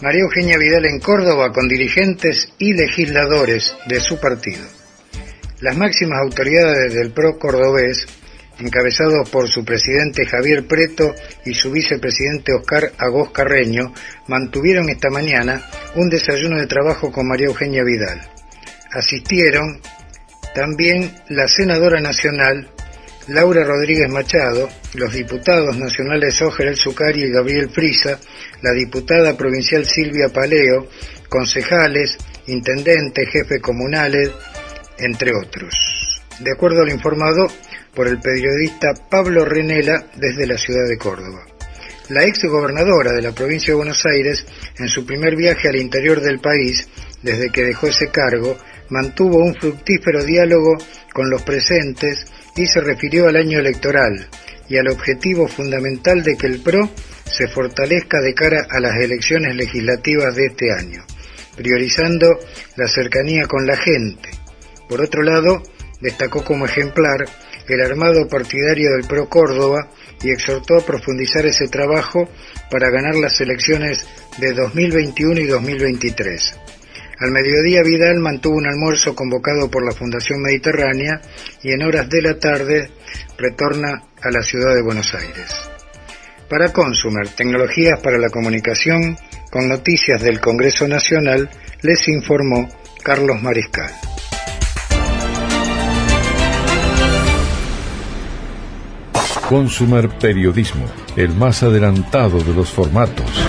María Eugenia Vidal en Córdoba con dirigentes y legisladores de su partido. Las máximas autoridades del PRO cordobés, encabezados por su presidente Javier Preto y su vicepresidente Oscar Agós Carreño, mantuvieron esta mañana un desayuno de trabajo con María Eugenia Vidal. Asistieron también la senadora nacional Laura Rodríguez Machado, los diputados nacionales Óger El Zucari y Gabriel Frisa, la diputada provincial Silvia Paleo, concejales, intendentes, jefes comunales, entre otros. De acuerdo a lo informado por el periodista Pablo Renela desde la ciudad de Córdoba. La ex gobernadora de la provincia de Buenos Aires, en su primer viaje al interior del país, desde que dejó ese cargo, mantuvo un fructífero diálogo con los presentes y se refirió al año electoral y al objetivo fundamental de que el PRO se fortalezca de cara a las elecciones legislativas de este año, priorizando la cercanía con la gente. Por otro lado, destacó como ejemplar el armado partidario del PRO Córdoba y exhortó a profundizar ese trabajo para ganar las elecciones de 2021 y 2023. Al mediodía Vidal mantuvo un almuerzo convocado por la Fundación Mediterránea y en horas de la tarde retorna a la ciudad de Buenos Aires. Para Consumer, tecnologías para la comunicación, con noticias del Congreso Nacional, les informó Carlos Mariscal. Consumer Periodismo, el más adelantado de los formatos.